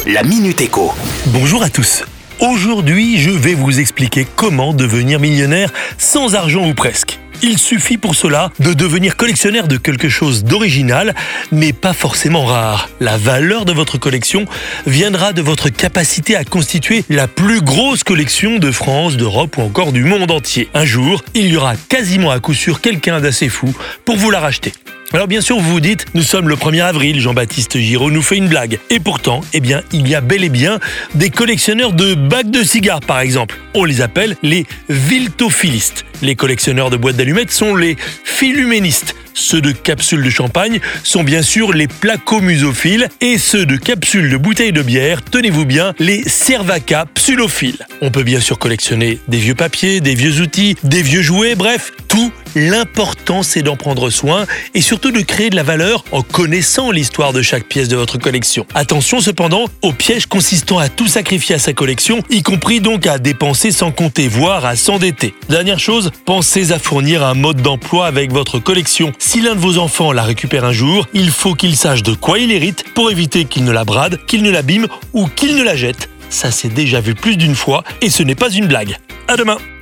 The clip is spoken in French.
la Minute Éco. Bonjour à tous. Aujourd'hui, je vais vous expliquer comment devenir millionnaire sans argent ou presque. Il suffit pour cela de devenir collectionneur de quelque chose d'original, mais pas forcément rare. La valeur de votre collection viendra de votre capacité à constituer la plus grosse collection de France, d'Europe ou encore du monde entier. Un jour, il y aura quasiment à coup sûr quelqu'un d'assez fou pour vous la racheter. Alors bien sûr, vous vous dites, nous sommes le 1er avril, Jean-Baptiste Giraud nous fait une blague. Et pourtant, il y a bel et bien des collectionneurs de bacs de cigares, par exemple. On les appelle les viltophilistes. Les collectionneurs de boîtes d'allumettes sont les philuménistes. Ceux de capsules de champagne sont bien sûr les placomusophiles et ceux de capsules de bouteilles de bière, tenez-vous bien, les cervacapsulophiles. On peut bien sûr collectionner des vieux papiers, des vieux outils, des vieux jouets, bref, tout. L'important, c'est d'en prendre soin et surtout de créer de la valeur en connaissant l'histoire de chaque pièce de votre collection. Attention cependant au piège consistant à tout sacrifier à sa collection, y compris donc à dépenser sans compter, voire à s'endetter. Dernière chose, pensez à fournir un mode d'emploi avec votre collection. Si l'un de vos enfants la récupère un jour, il faut qu'il sache de quoi il hérite pour éviter qu'il ne la brade, qu'il ne l'abîme ou qu'il ne la jette. Ça s'est déjà vu plus d'une fois et ce n'est pas une blague. À demain!